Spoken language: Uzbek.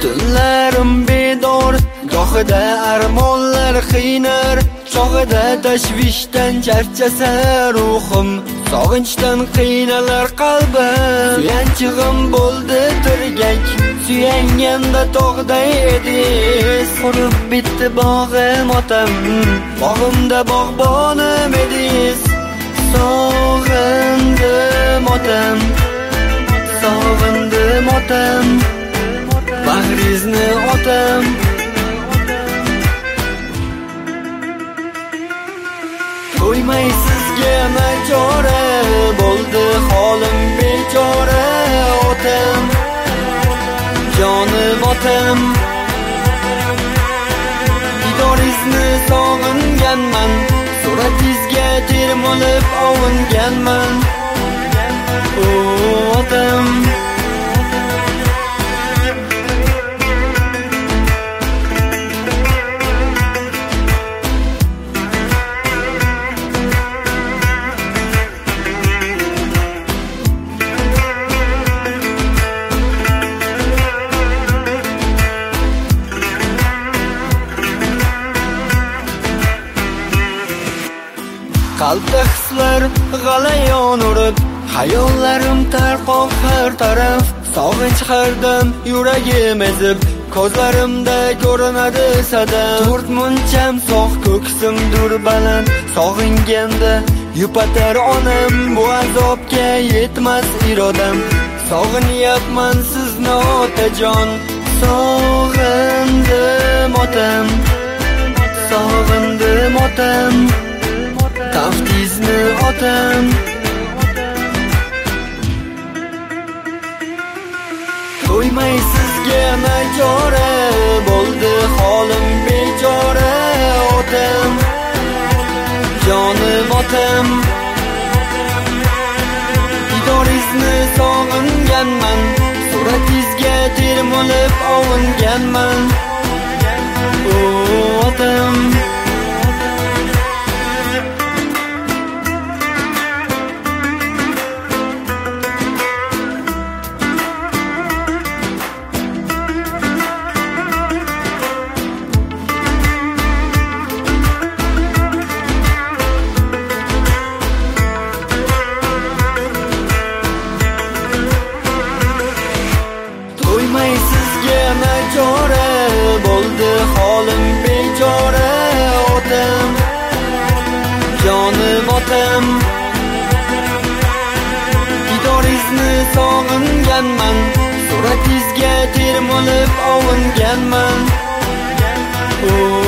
Tunlarim bedor, gohida armonlar qiynar, chog'ida tashvishdan charchasa ruhim, sog'inchdan qiynalar qalbim. Suyanchig'im bo'ldi tirgak, suyanganda tog'day ediz. Qurib bitdi bog'im otam, bog'imda bog'bonim ediz. Sog'indim otam, sog'indim otam, bag'rizni otam. To'ymay sizga nachora, bo'ldi holim bechora otam, jonim otam. Didoringizni sog'inganman, suratingizga termulib ovunganman. O otam, qalbda hislar g'alayon urib, hayollarim tarqoq har taraf. Sog'inch hardam yuragim ezib, ko'zlarimda ko'rinadi sadam. To'rt muncham sog' ko'ksimdur baland, sog'inganda yupatar onam. Bu azobga yetmas irodam, sog'inyapman sizni otajon. Sog'indim otam, sog'indim otam, taftizni otam. To'ymay sizga nachora, bo'ldi holim bechora otam, jonim otam. Didoringizni sog'inganman, suratingizga termulib ovunganman. O otam, to'ymay sizga nachora, bo'ldi holim bechora otam, jonim otam. Didoringizni sog'inganman, suratingizga termulib ovunganman. O